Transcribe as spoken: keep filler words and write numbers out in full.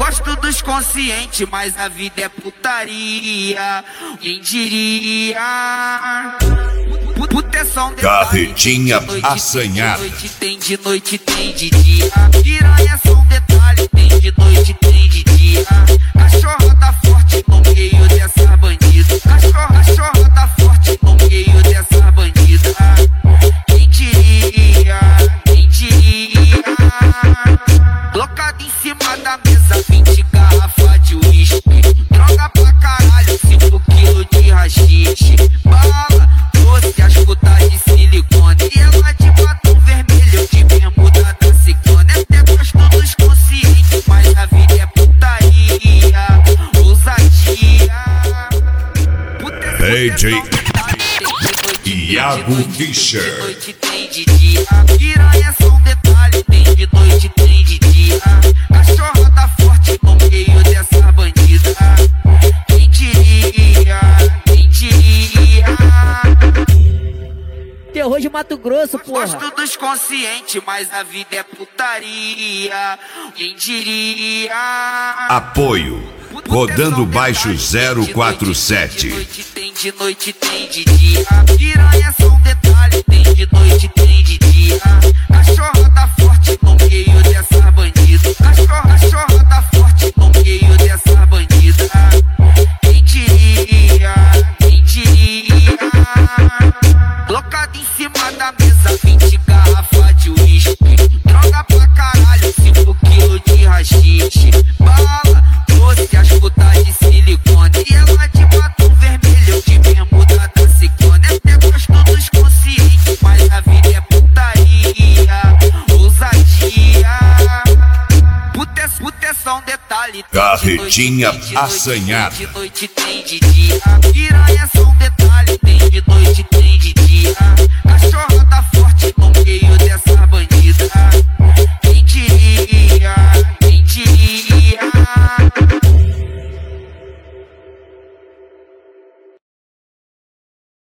gosto dos conscientes, mas a vida é putaria. Quem diria? Proteção de Carretinha assanhada. De noite tem, de noite tem de dia. Piranha são detalhe, tem de noite tem de dia. Cachorrada forte no meio dessa bandida. Cachorra, cachorrada forte no meio dessa bandida. Quem diria? Quem diria? Colocado em cima da mesa, vinte garrafas de uísque. Droga pra caralho, cinco quilos de rachixe. Bala, doce, as putas de silicone. E ela de batom vermelho, de bermuda da ciclone. Até gosto dos conscientes, mas a vida é putaria. Ousadia. D J Iago Fischer. De noite tem de dia. Piranha são detalhe, tem de noite tem de dia. Cachorrada forte no meio dessa bandida. Quem diria? Quem diria? Terror de Mato Grosso, porra. Gosto dos conscientes, mas a vida é putaria. Quem diria? Apoio Rodando Baixo zero quatro sete. De noite tem, de noite tem de dia. Piranha são detalhe, tem de noite tem de dia. Cachorrada forte no meio dessa bandida. Cachorra, cachorrada forte no meio dessa bandida. Quem diria? Quem diria? Colocado em cima da mesa, vinte garrafas de uísque. Droga pra caralho, cinco quilos de rachixe. Bala, doce, as putas de silicone. E ela de batom vermelho, de bermuda da ciclone. Até gosto dos conscientes, mas a vida é putaria. Ousadia. Proteção, detalhe. Carretinha assanhada. De noite tem de dia.